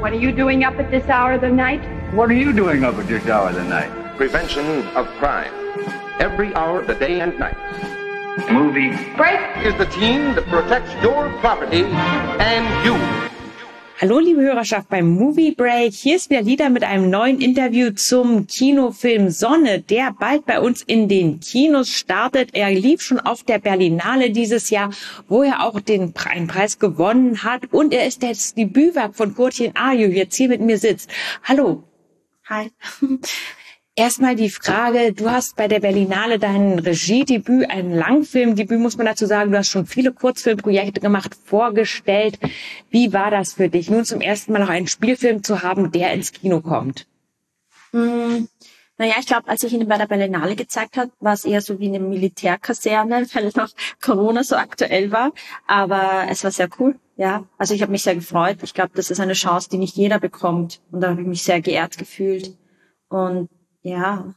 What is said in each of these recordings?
What are you doing up at this hour of the night? What are you doing up at this hour of the night? Prevention of crime. Every hour of the day and night. Movie Break! Is the team that protects your property and you. Hallo liebe Hörerschaft beim Movie Break. Hier ist wieder Lida mit einem neuen Interview zum Kinofilm Sonne, der bald bei uns in den Kinos startet. Er lief schon auf der Berlinale dieses Jahr, wo er auch einen Preis gewonnen hat. Und er ist das Debütwerk von Courtine Ayu, jetzt hier mit mir sitzt. Hallo. Hi. Erstmal die Frage, du hast bei der Berlinale dein Regiedebüt, ein Langfilmdebüt, muss man dazu sagen. Du hast schon viele Kurzfilmprojekte gemacht, vorgestellt. Wie war das für dich, nun zum ersten Mal noch einen Spielfilm zu haben, der ins Kino kommt? Naja, ich glaube, als ich ihn bei der Berlinale gezeigt habe, war es eher so wie eine Militärkaserne, weil noch Corona so aktuell war. Aber es war sehr cool, ja. Also ich habe mich sehr gefreut. Ich glaube, das ist eine Chance, die nicht jeder bekommt. Und da habe ich mich sehr geehrt gefühlt. Und ja.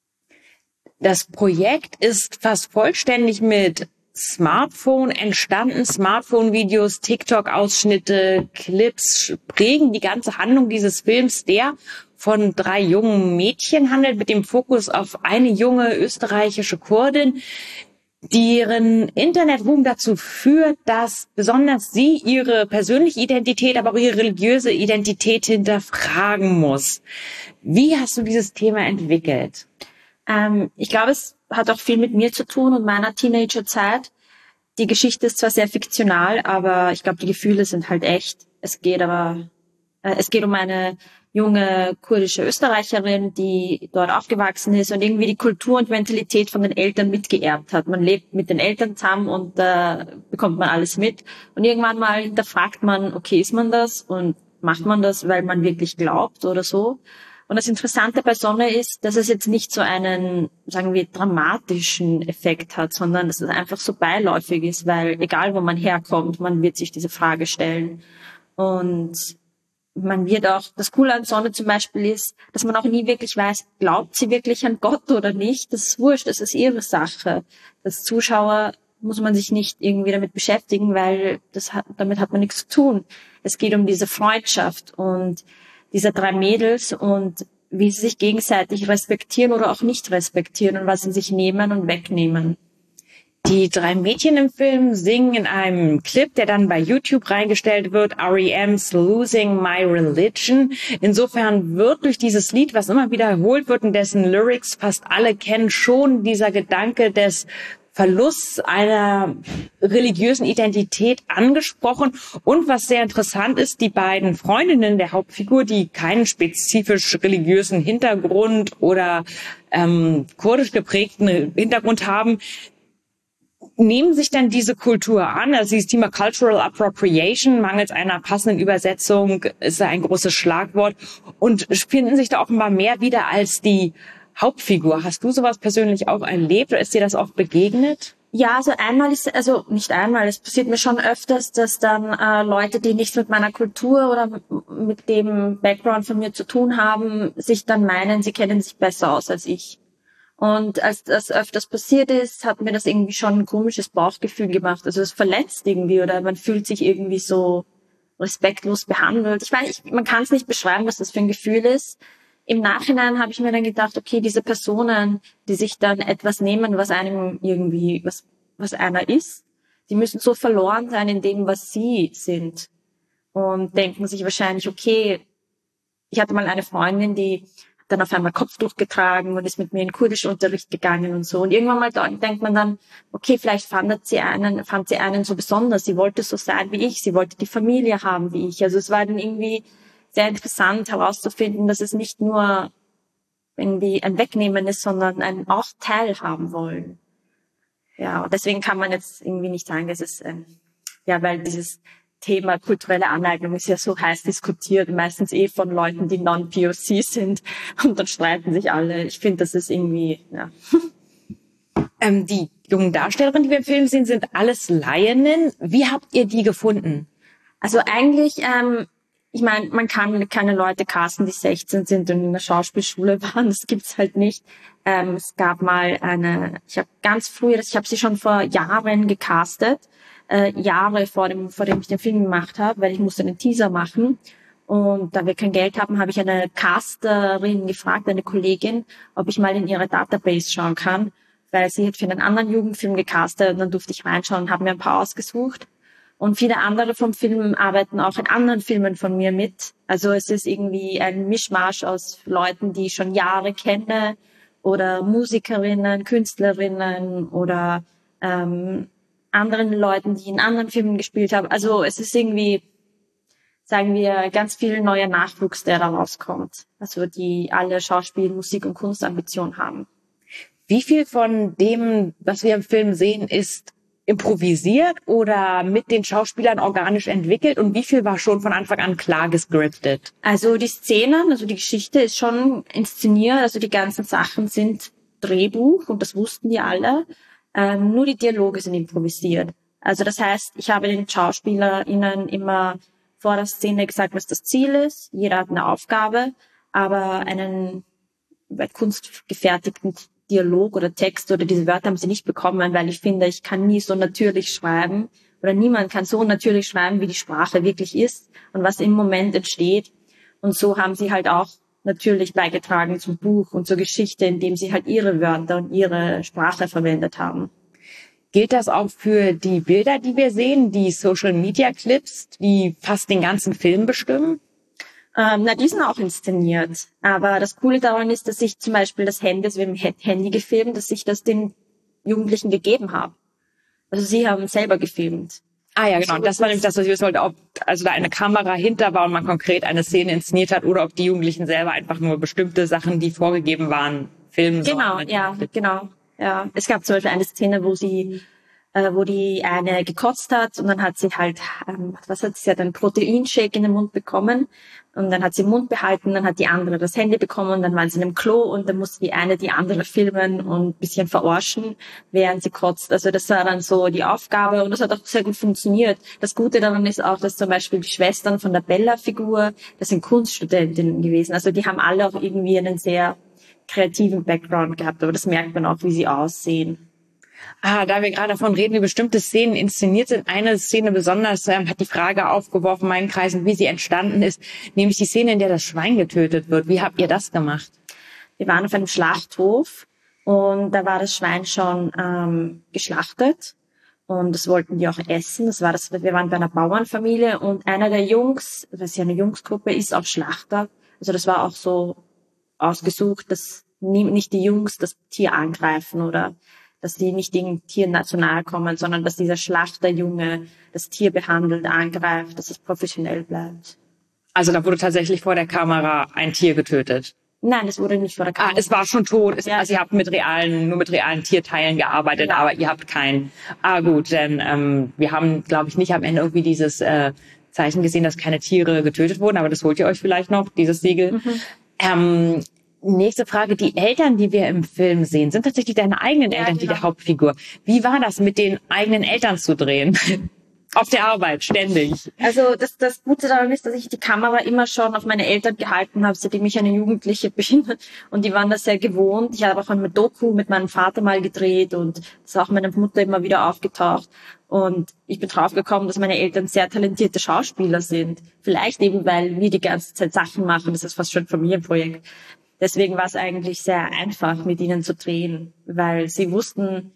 Das Projekt ist fast vollständig mit Smartphone entstanden. Smartphone-Videos, TikTok-Ausschnitte, Clips prägen die ganze Handlung dieses Films, der von 3 jungen Mädchen handelt, mit dem Fokus auf eine junge österreichische Kurdin, deren Internetruhm dazu führt, dass besonders sie ihre persönliche Identität, aber auch ihre religiöse Identität hinterfragen muss. Wie hast du dieses Thema entwickelt? Ich glaube, es hat auch viel mit mir zu tun und meiner Teenagerzeit. Die Geschichte ist zwar sehr fiktional, aber ich glaube, die Gefühle sind halt echt. Es geht um eine junge kurdische Österreicherin, die dort aufgewachsen ist und irgendwie die Kultur und Mentalität von den Eltern mitgeerbt hat. Man lebt mit den Eltern zusammen und bekommt man alles mit. Und irgendwann mal hinterfragt man, okay, ist man das und macht man das, weil man wirklich glaubt oder so? Und das Interessante bei Sonne ist, dass es jetzt nicht so einen, sagen wir, dramatischen Effekt hat, sondern dass es einfach so beiläufig ist, weil egal wo man herkommt, man wird sich diese Frage stellen. Und man wird auch, das Coole an Sonne zum Beispiel ist, dass man auch nie wirklich weiß, glaubt sie wirklich an Gott oder nicht. Das ist wurscht, das ist ihre Sache. Als Zuschauer muss man sich nicht irgendwie damit beschäftigen, weil damit hat man nichts zu tun. Es geht um diese Freundschaft und diese 3 Mädels und wie sie sich gegenseitig respektieren oder auch nicht respektieren und was sie sich nehmen und wegnehmen. Die 3 Mädchen im Film singen in einem Clip, der dann bei YouTube reingestellt wird, R.E.M's Losing My Religion. Insofern wird durch dieses Lied, was immer wiederholt wird und dessen Lyrics fast alle kennen, schon dieser Gedanke des Verlust einer religiösen Identität angesprochen. Und was sehr interessant ist, die beiden Freundinnen der Hauptfigur, die keinen spezifisch religiösen Hintergrund oder kurdisch geprägten Hintergrund haben, nehmen sich dann diese Kultur an. Also dieses Thema Cultural Appropriation, mangels einer passenden Übersetzung, ist ein großes Schlagwort und finden sich da offenbar mehr wieder als die Hauptfigur. Hast du sowas persönlich auch erlebt oder ist dir das auch begegnet? Ja, also nicht einmal, es passiert mir schon öfters, dass dann Leute, die nichts mit meiner Kultur oder mit dem Background von mir zu tun haben, sich dann meinen, sie kennen sich besser aus als ich. Und als das öfters passiert ist, hat mir das irgendwie schon ein komisches Bauchgefühl gemacht. Also es verletzt irgendwie oder man fühlt sich irgendwie so respektlos behandelt. Ich weiß, man kann es nicht beschreiben, was das für ein Gefühl ist. Im Nachhinein habe ich mir dann gedacht, okay, diese Personen, die sich dann etwas nehmen, was einem irgendwie, was einer ist, die müssen so verloren sein in dem, was sie sind. Und denken sich wahrscheinlich, okay, ich hatte mal eine Freundin, die dann auf einmal Kopftuch getragen und ist mit mir in Kurdischunterricht gegangen und so. Und irgendwann mal denkt man dann, okay, vielleicht fand sie einen so besonders. Sie wollte so sein wie ich. Sie wollte die Familie haben wie ich. Also es war dann irgendwie sehr interessant herauszufinden, dass es nicht nur irgendwie ein Wegnehmen ist, sondern ein auch teilhaben wollen. Ja, und deswegen kann man jetzt irgendwie nicht sagen, dass es, weil dieses Thema kulturelle Aneignung ist ja so heiß diskutiert, meistens von Leuten, die non-POC sind und dann streiten sich alle. Ich finde, das ist irgendwie, ja. Die jungen Darstellerinnen, die wir im Film sehen, sind alles Laieninnen. Wie habt ihr die gefunden? Also eigentlich, ich meine, man kann keine Leute casten, die 16 sind und in der Schauspielschule waren. Das gibt's halt nicht. Es gab mal ich habe sie schon vor Jahren gecastet. Jahre vor dem ich den Film gemacht habe, weil ich musste einen Teaser machen. Und da wir kein Geld haben, habe ich eine Casterin gefragt, eine Kollegin, ob ich mal in ihre Database schauen kann, weil sie hat für einen anderen Jugendfilm gecastet und dann durfte ich reinschauen und habe mir ein paar ausgesucht. Und viele andere vom Film arbeiten auch in anderen Filmen von mir mit. Also es ist irgendwie ein Mischmasch aus Leuten, die ich schon Jahre kenne oder Musikerinnen, Künstlerinnen oder anderen Leuten, die in anderen Filmen gespielt haben. Also es ist irgendwie, sagen wir, ganz viel neuer Nachwuchs, der da rauskommt. Also die alle Schauspiel-, Musik- und Kunstambition haben. Wie viel von dem, was wir im Film sehen, ist improvisiert oder mit den Schauspielern organisch entwickelt und wie viel war schon von Anfang an klar gescriptet? Also die Szenen, also die Geschichte ist schon inszeniert, also die ganzen Sachen sind Drehbuch und das wussten die alle. Nur die Dialoge sind improvisiert. Also das heißt, ich habe den SchauspielerInnen immer vor der Szene gesagt, was das Ziel ist. Jeder hat eine Aufgabe, aber einen kunstgefertigten Dialog oder Text oder diese Wörter haben sie nicht bekommen, weil ich finde, ich kann nie so natürlich schreiben oder niemand kann so natürlich schreiben, wie die Sprache wirklich ist und was im Moment entsteht. Und so haben sie halt auch natürlich beigetragen zum Buch und zur Geschichte, indem sie halt ihre Wörter und ihre Sprache verwendet haben. Gilt das auch für die Bilder, die wir sehen, die Social-Media-Clips, die fast den ganzen Film bestimmen? Die sind auch inszeniert. Aber das Coole daran ist, dass ich zum Beispiel das Handy, also wir haben Handy gefilmt, dass ich das den Jugendlichen gegeben habe. Also sie haben selber gefilmt. Ah ja, genau. Das war nämlich das, was ich wissen wollte, ob also da eine Kamera hinter war und man konkret eine Szene inszeniert hat oder ob die Jugendlichen selber einfach nur bestimmte Sachen, die vorgegeben waren, filmen. Genau, ja, genau. Ja, es gab zum Beispiel eine Szene, wo die eine gekotzt hat und dann hat sie halt, sie hat einen Proteinshake in den Mund bekommen und dann hat sie den Mund behalten, dann hat die andere das Handy bekommen und dann waren sie in einem Klo und dann musste die eine die andere filmen und ein bisschen verarschen, während sie kotzt. Also das war dann so die Aufgabe und das hat auch sehr gut funktioniert. Das Gute daran ist auch, dass zum Beispiel die Schwestern von der Bella-Figur, das sind Kunststudentinnen gewesen. Also die haben alle auch irgendwie einen sehr kreativen Background gehabt, aber das merkt man auch, wie sie aussehen. Da wir gerade davon reden, wie bestimmte Szenen inszeniert sind, eine Szene besonders hat die Frage aufgeworfen in meinen Kreisen, wie sie entstanden ist, nämlich die Szene, in der das Schwein getötet wird. Wie habt ihr das gemacht? Wir waren auf einem Schlachthof und da war das Schwein schon geschlachtet und das wollten die auch essen. Wir waren bei einer Bauernfamilie und einer der Jungs, das ist ja eine Jungsgruppe, ist auch Schlachter. Also das war auch so ausgesucht, dass nicht die Jungs das Tier angreifen oder dass die nicht dem Tier national kommen, sondern dass dieser Schlachterjunge das Tier behandelt, angreift, dass es professionell bleibt. Also da wurde tatsächlich vor der Kamera ein Tier getötet? Nein, das wurde nicht vor der Kamera. Es war schon tot. Ja. Also ihr habt nur mit realen Tierteilen gearbeitet, ja. Aber ihr habt keinen. Gut, denn wir haben, glaube ich, nicht am Ende irgendwie dieses Zeichen gesehen, dass keine Tiere getötet wurden, aber das holt ihr euch vielleicht noch, dieses Siegel. Mhm. Nächste Frage. Die Eltern, die wir im Film sehen, sind tatsächlich deine eigenen Eltern, genau. Die der Hauptfigur. Wie war das, mit den eigenen Eltern zu drehen? Auf der Arbeit, ständig. Also das Gute daran ist, dass ich die Kamera immer schon auf meine Eltern gehalten habe, seitdem ich eine Jugendliche bin. Und die waren das sehr gewohnt. Ich habe auch eine Doku mit meinem Vater mal gedreht und das ist auch meine Mutter immer wieder aufgetaucht. Und ich bin draufgekommen, dass meine Eltern sehr talentierte Schauspieler sind. Vielleicht eben, weil wir die ganze Zeit Sachen machen. Das ist fast schon ein Familienprojekt. Deswegen war es eigentlich sehr einfach, mit ihnen zu drehen, weil sie wussten,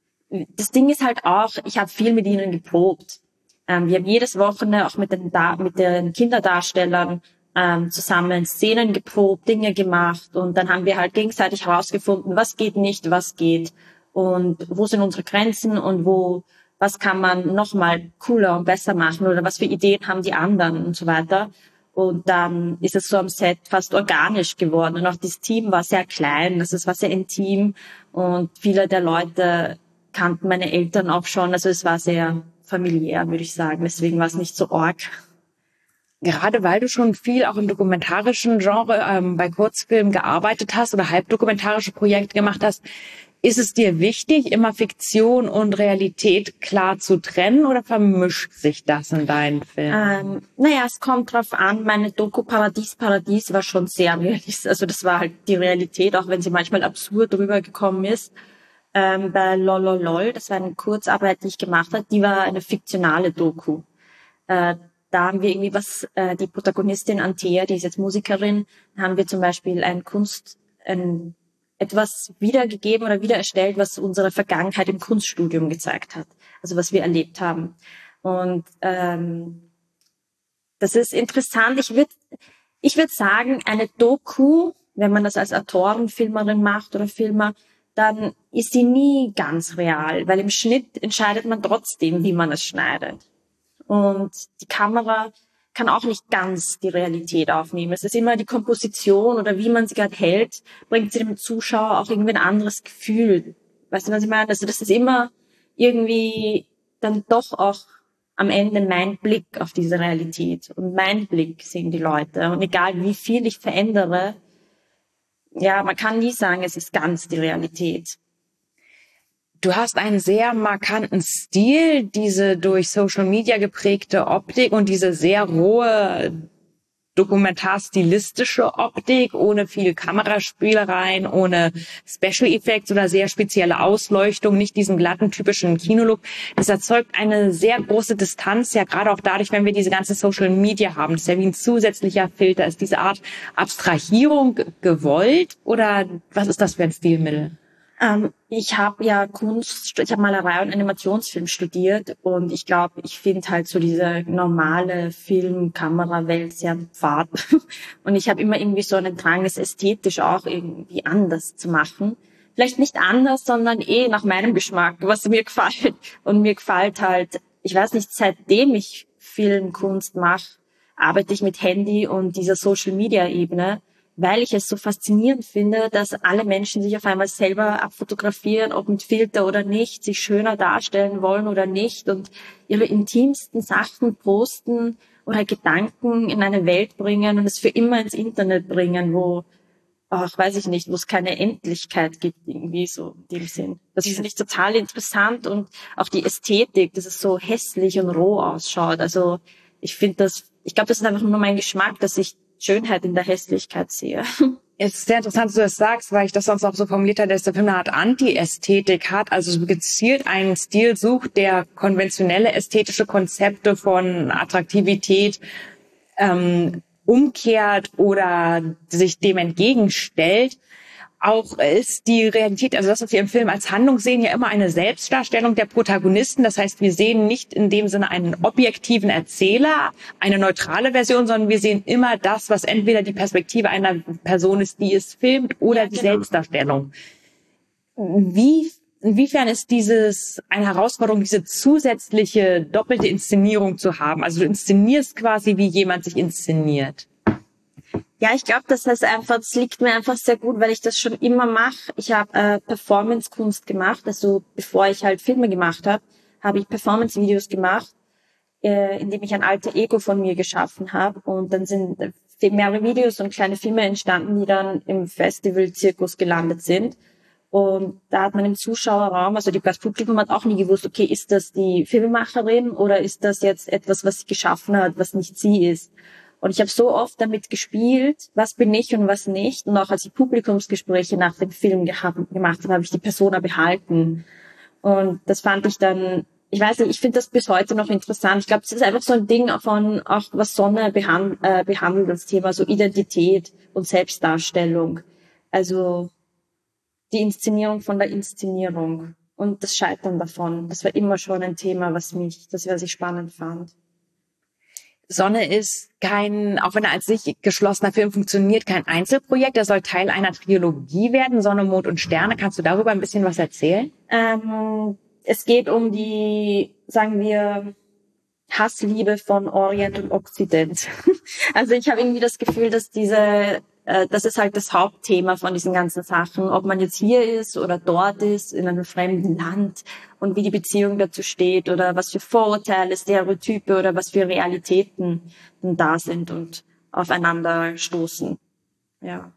das Ding ist halt auch, ich habe viel mit ihnen geprobt. Wir haben jedes Wochenende auch mit den Kinderdarstellern zusammen Szenen geprobt, Dinge gemacht und dann haben wir halt gegenseitig herausgefunden, was geht nicht, was geht und wo sind unsere Grenzen und was kann man nochmal cooler und besser machen oder was für Ideen haben die anderen und so weiter. Und dann ist es so am Set fast organisch geworden. Und auch das Team war sehr klein, also es war sehr intim. Und viele der Leute kannten meine Eltern auch schon. Also es war sehr familiär, würde ich sagen. Deswegen war es nicht so arg. Gerade weil du schon viel auch im dokumentarischen Genre bei Kurzfilmen gearbeitet hast oder halbdokumentarische Projekte gemacht hast, ist es dir wichtig, immer Fiktion und Realität klar zu trennen oder vermischt sich das in deinen Filmen? Es kommt drauf an. Meine Doku Paradies war schon sehr realistisch. Also das war halt die Realität, auch wenn sie manchmal absurd rübergekommen ist. Bei Lololol, das war eine Kurzarbeit, die ich gemacht habe, die war eine fiktionale Doku. da haben wir irgendwie die Protagonistin Antea, die ist jetzt Musikerin, haben wir zum Beispiel etwas wiedergegeben oder wiedererstellt, was unsere Vergangenheit im Kunststudium gezeigt hat. Also was wir erlebt haben. Und das ist interessant. Ich würd sagen, eine Doku, wenn man das als Autorenfilmerin macht oder Filmer, dann ist sie nie ganz real, weil im Schnitt entscheidet man trotzdem, wie man es schneidet. Und die Kamera kann auch nicht ganz die Realität aufnehmen. Es ist immer die Komposition oder wie man sie gerade hält, bringt sie dem Zuschauer auch irgendwie ein anderes Gefühl. Weißt du, was ich meine? Also das ist immer irgendwie dann doch auch am Ende mein Blick auf diese Realität. Und mein Blick sehen die Leute. Und egal wie viel ich verändere, ja, man kann nie sagen, es ist ganz die Realität. Du hast einen sehr markanten Stil, diese durch Social Media geprägte Optik und diese sehr rohe, dokumentarstilistische Optik, ohne viel Kameraspielereien, ohne Special Effects oder sehr spezielle Ausleuchtung, nicht diesen glatten, typischen Kinolook. Das erzeugt eine sehr große Distanz, ja gerade auch dadurch, wenn wir diese ganze Social Media haben. Das ist ja wie ein zusätzlicher Filter. Ist diese Art Abstrahierung gewollt oder was ist das für ein Stilmittel? Ich habe ja ich habe Malerei und Animationsfilm studiert und ich glaube, ich finde halt so diese normale Film-Kamera-Welt sehr fad. Und ich habe immer irgendwie so einen Drang, es ästhetisch auch irgendwie anders zu machen. Vielleicht nicht anders, sondern nach meinem Geschmack, was mir gefällt. Und mir gefällt halt, ich weiß nicht, seitdem ich Filmkunst mache, arbeite ich mit Handy und dieser Social-Media-Ebene, weil ich es so faszinierend finde, dass alle Menschen sich auf einmal selber abfotografieren, ob mit Filter oder nicht, sich schöner darstellen wollen oder nicht und ihre intimsten Sachen posten oder Gedanken in eine Welt bringen und es für immer ins Internet bringen, wo, weiß ich nicht, wo es keine Endlichkeit gibt, irgendwie so in dem Sinn. Das finde ich total interessant und auch die Ästhetik, dass es so hässlich und roh ausschaut. Also ich glaube, das ist einfach nur mein Geschmack, dass ich Schönheit in der Hässlichkeit sehe. Es ist sehr interessant, dass du das sagst, weil ich das sonst auch so formuliert habe, dass der Film eine Art Anti-Ästhetik hat, also gezielt einen Stil sucht, der konventionelle ästhetische Konzepte von Attraktivität umkehrt oder sich dem entgegenstellt. Auch ist die Realität, also das, was wir im Film als Handlung sehen, ja immer eine Selbstdarstellung der Protagonisten. Das heißt, wir sehen nicht in dem Sinne einen objektiven Erzähler, eine neutrale Version, sondern wir sehen immer das, was entweder die Perspektive einer Person ist, die es filmt, oder die Selbstdarstellung. Inwiefern ist eine Herausforderung, diese zusätzliche doppelte Inszenierung zu haben? Also du inszenierst quasi, wie jemand sich inszeniert. Ja, ich glaube, das liegt mir einfach sehr gut, weil ich das schon immer mache. Ich habe Performance-Kunst gemacht, also bevor ich halt Filme gemacht habe, habe ich Performance-Videos gemacht, indem ich ein alter Ego von mir geschaffen habe und dann sind mehrere Videos und kleine Filme entstanden, die dann im Festival-Zirkus gelandet sind. Und da hat man im Zuschauerraum, also das Publikum hat auch nie gewusst, okay, ist das die Filmemacherin oder ist das jetzt etwas, was sie geschaffen hat, was nicht sie ist? Und ich habe so oft damit gespielt, was bin ich und was nicht. Und auch als ich Publikumsgespräche nach dem Film gemacht habe, habe ich die Persona behalten. Und das fand ich dann, ich weiß nicht, ich finde das bis heute noch interessant. Ich glaube, es ist einfach so ein Ding von, auch was Sonne behandelt, das Thema so Identität und Selbstdarstellung. Also die Inszenierung von der Inszenierung und das Scheitern davon. Das war immer schon ein Thema, was ich spannend fand. Sonne ist auch wenn er als sich geschlossener Film funktioniert, kein Einzelprojekt. Er soll Teil einer Trilogie werden, Sonne, Mond und Sterne. Kannst du darüber ein bisschen was erzählen? Es geht um die, sagen wir, Hassliebe von Orient und Okzident. Also ich habe irgendwie das Gefühl, dass das ist halt das Hauptthema von diesen ganzen Sachen, ob man jetzt hier ist oder dort ist, in einem fremden Land und wie die Beziehung dazu steht oder was für Vorurteile, Stereotype oder was für Realitäten da sind und aufeinander stoßen. Ja.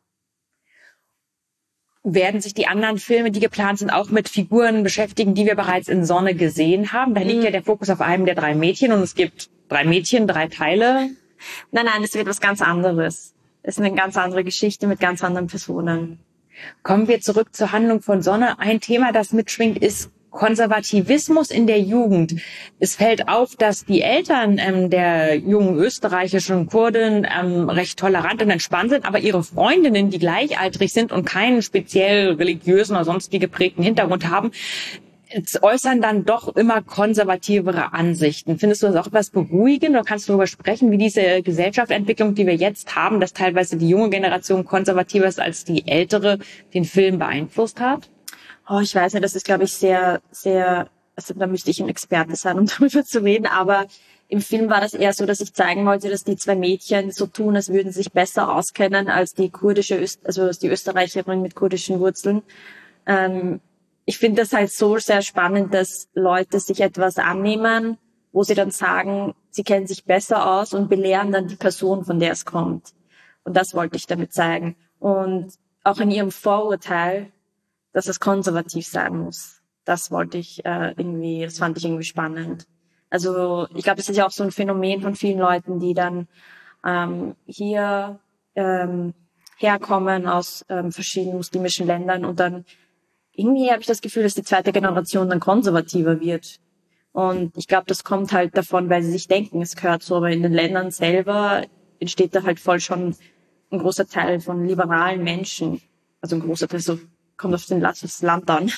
Werden sich die anderen Filme, die geplant sind, auch mit Figuren beschäftigen, die wir bereits in Sonne gesehen haben? Da liegt ja der Fokus auf einem der 3 Mädchen und es gibt 3 Mädchen, 3 Teile. Nein, es wird was ganz anderes. Es ist eine ganz andere Geschichte mit ganz anderen Personen. Kommen wir zurück zur Handlung von Sonne. Ein Thema, das mitschwingt, ist Konservativismus in der Jugend. Es fällt auf, dass die Eltern der jungen österreichischen Kurdin recht tolerant und entspannt sind, aber ihre Freundinnen, die gleichaltrig sind und keinen speziell religiösen oder sonst wie geprägten Hintergrund haben, äußern dann doch immer konservativere Ansichten. Findest du das auch etwas beruhigend oder kannst du darüber sprechen, wie diese Gesellschaftsentwicklung, die wir jetzt haben, dass teilweise die junge Generation konservativer ist als die ältere, den Film beeinflusst hat? Oh, ich weiß nicht, das ist, glaube ich, sehr, also da müsste ich ein Experte sein, um darüber zu reden, aber im Film war das eher so, dass ich zeigen wollte, dass die zwei Mädchen so tun, als würden sie sich besser auskennen als die die Österreicherin mit kurdischen Wurzeln. Ich finde das halt so sehr spannend, dass Leute sich etwas annehmen, wo sie dann sagen, sie kennen sich besser aus und belehren dann die Person, von der es kommt. Und das wollte ich damit zeigen. Und auch in ihrem Vorurteil, dass es konservativ sein muss. Das wollte ich das fand ich irgendwie spannend. Also ich glaube, es ist ja auch so ein Phänomen von vielen Leuten, die dann hier herkommen aus verschiedenen muslimischen Ländern und dann irgendwie habe ich das Gefühl, dass die zweite Generation dann konservativer wird. Und ich glaube, das kommt halt davon, weil sie sich denken, es gehört so, aber in den Ländern selber entsteht da halt voll schon ein großer Teil von liberalen Menschen. Also ein großer Teil, so kommt auf das Land an.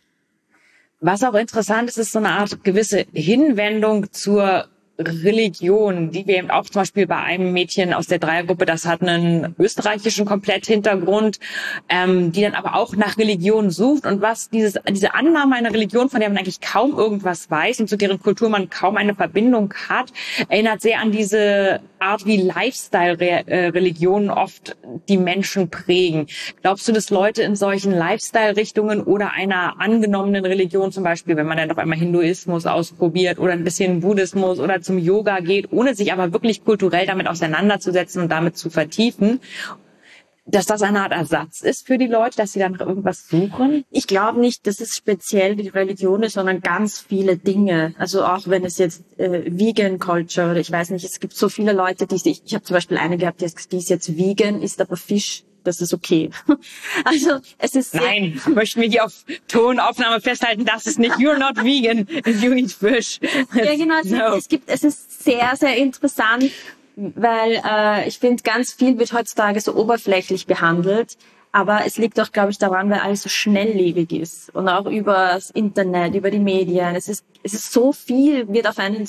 Was auch interessant ist, ist so eine Art gewisse Hinwendung zur Religion, die wir eben auch zum Beispiel bei einem Mädchen aus der Dreiergruppe, das hat einen österreichischen Kompletthintergrund, die dann aber auch nach Religion sucht und was diese Annahme einer Religion, von der man eigentlich kaum irgendwas weiß und zu deren Kultur man kaum eine Verbindung hat, erinnert sehr an diese Art, wie Lifestyle-Religionen oft die Menschen prägen. Glaubst du, dass Leute in solchen Lifestyle-Richtungen oder einer angenommenen Religion, zum Beispiel, wenn man dann auf einmal Hinduismus ausprobiert oder ein bisschen Buddhismus oder zum Yoga geht, ohne sich aber wirklich kulturell damit auseinanderzusetzen und damit zu vertiefen, dass das eine Art Ersatz ist für die Leute, dass sie dann nach irgendwas suchen? Ich glaube nicht, dass es speziell die Religion ist, sondern ganz viele Dinge. Also auch wenn es jetzt Vegan Culture oder ich weiß nicht, es gibt so viele Leute, ich habe zum Beispiel eine gehabt, die ist jetzt vegan, isst aber Fisch. Das ist okay. Also es ist Nein, möchten wir hier auf Tonaufnahme festhalten, das ist nicht you're not vegan if you eat fish. Ja, genau. No. Es ist sehr, sehr interessant, weil ich finde, ganz viel wird heutzutage so oberflächlich behandelt. Aber es liegt auch, glaube ich, daran, weil alles so schnelllebig ist. Und auch über das Internet, über die Medien. Es ist so viel, wird auf einen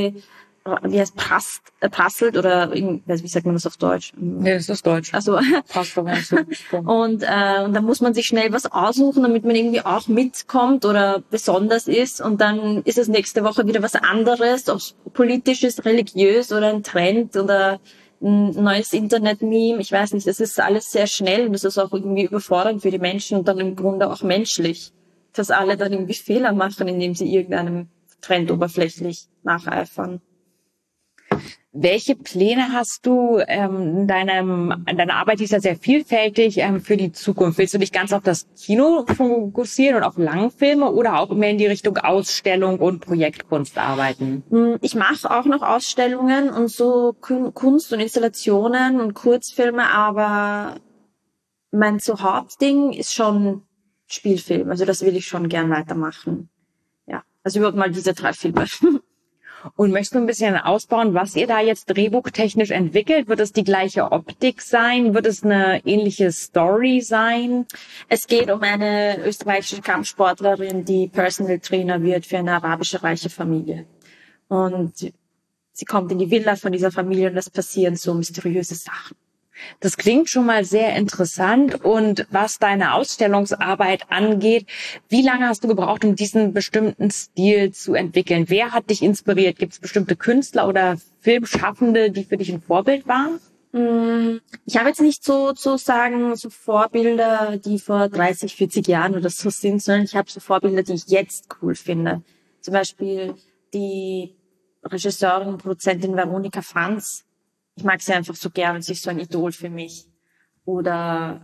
prasselt oder wie sagt man das auf Deutsch? Ja, das ist Deutsch. Also und dann muss man sich schnell was aussuchen, damit man irgendwie auch mitkommt oder besonders ist und dann ist es nächste Woche wieder was anderes, ob es politisch ist, religiös oder ein Trend oder ein neues Internet-Meme. Ich weiß nicht, das ist alles sehr schnell und das ist auch irgendwie überfordernd für die Menschen und dann im Grunde auch menschlich, dass alle dann irgendwie Fehler machen, indem sie irgendeinem Trend oberflächlich nacheifern. Welche Pläne hast du deine Arbeit, die ist ja sehr vielfältig, für die Zukunft? Willst du dich ganz auf das Kino fokussieren und auf Langfilme oder auch mehr in die Richtung Ausstellung und Projektkunst arbeiten? Ich mache auch noch Ausstellungen und so Kunst und Installationen und Kurzfilme, aber mein so Hauptding ist schon Spielfilm. Also das will ich schon gern weitermachen. Ja, also überhaupt mal diese 3 Filme. Und möchtest du ein bisschen ausbauen, was ihr da jetzt drehbuchtechnisch entwickelt? Wird es die gleiche Optik sein? Wird es eine ähnliche Story sein? Es geht um eine österreichische Kampfsportlerin, die Personal Trainer wird für eine arabische reiche Familie. Und sie kommt in die Villa von dieser Familie und es passieren so mysteriöse Sachen. Das klingt schon mal sehr interessant. Und was deine Ausstellungsarbeit angeht, wie lange hast du gebraucht, um diesen bestimmten Stil zu entwickeln? Wer hat dich inspiriert? Gibt es bestimmte Künstler oder Filmschaffende, die für dich ein Vorbild waren? Ich habe jetzt nicht so Vorbilder, die vor 30, 40 Jahren oder so sind, sondern ich habe so Vorbilder, die ich jetzt cool finde. Zum Beispiel die Regisseurin und Produzentin Veronika Franz. Ich mag sie einfach so gern und sie ist so ein Idol für mich. Oder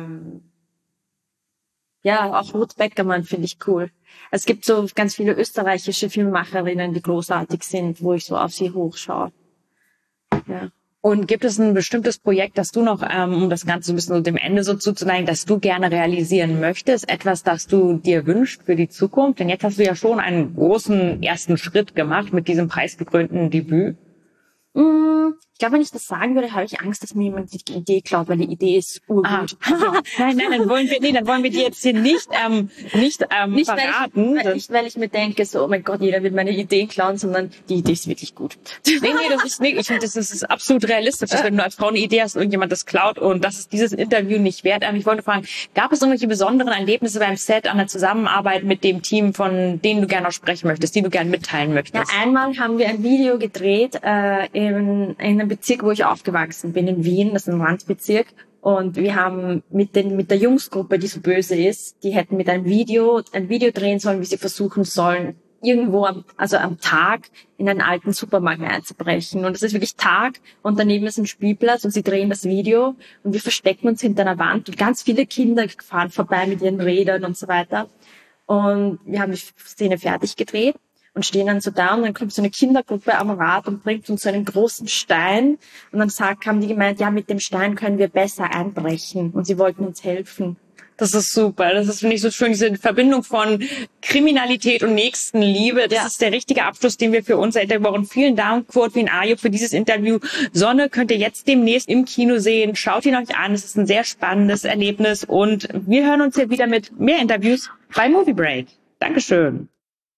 auch Ruth Beckermann finde ich cool. Es gibt so ganz viele österreichische Filmemacherinnen, die großartig sind, wo ich so auf sie hochschaue. Ja. Und gibt es ein bestimmtes Projekt, das du noch, um das Ganze so ein bisschen so dem Ende so zuzuneigen, das du gerne realisieren möchtest? Etwas, das du dir wünschst für die Zukunft? Denn jetzt hast du ja schon einen großen ersten Schritt gemacht mit diesem preisgekrönten Debüt. Ich glaube, wenn ich das sagen würde, habe ich Angst, dass mir jemand die Idee klaut, weil die Idee ist urgut. Nein, dann wollen wir die jetzt hier nicht verraten. Nicht, weil ich mir denke, so, oh mein Gott, jeder wird meine Ideen klauen, sondern die Idee ist wirklich gut. Ich finde, das ist absolut realistisch, dass wenn du als Frau eine Idee hast, irgendjemand das klaut und das ist dieses Interview nicht wert. Ich wollte fragen, gab es irgendwelche besonderen Erlebnisse beim Set an der Zusammenarbeit mit dem Team, von denen du gerne noch sprechen möchtest, die du gerne mitteilen möchtest? Ja, einmal haben wir ein Video gedreht in einem Bezirk, wo ich aufgewachsen bin, in Wien, das ist ein Randbezirk. Und wir haben mit der Jungsgruppe, die so böse ist, die hätten mit ein Video drehen sollen, wie sie versuchen sollen, irgendwo am Tag in einen alten Supermarkt einzubrechen. Und es ist wirklich Tag und daneben ist ein Spielplatz und sie drehen das Video und wir verstecken uns hinter einer Wand und ganz viele Kinder fahren vorbei mit ihren Rädern und so weiter. Und wir haben die Szene fertig gedreht und stehen dann so da und dann kommt so eine Kindergruppe am Rad und bringt uns so einen großen Stein und dann haben die gemeint, ja, mit dem Stein können wir besser einbrechen und sie wollten uns helfen. Das ist super. Das ist, finde ich, so schön, diese Verbindung von Kriminalität und Nächstenliebe. Das ist der richtige Abschluss, den wir für unser Interview brauchen. Vielen Dank, Quote Ayub, für dieses Interview. Sonne könnt ihr jetzt demnächst im Kino sehen. Schaut ihn euch an. Es ist ein sehr spannendes Erlebnis und wir hören uns hier wieder mit mehr Interviews bei Movie Break. Dankeschön.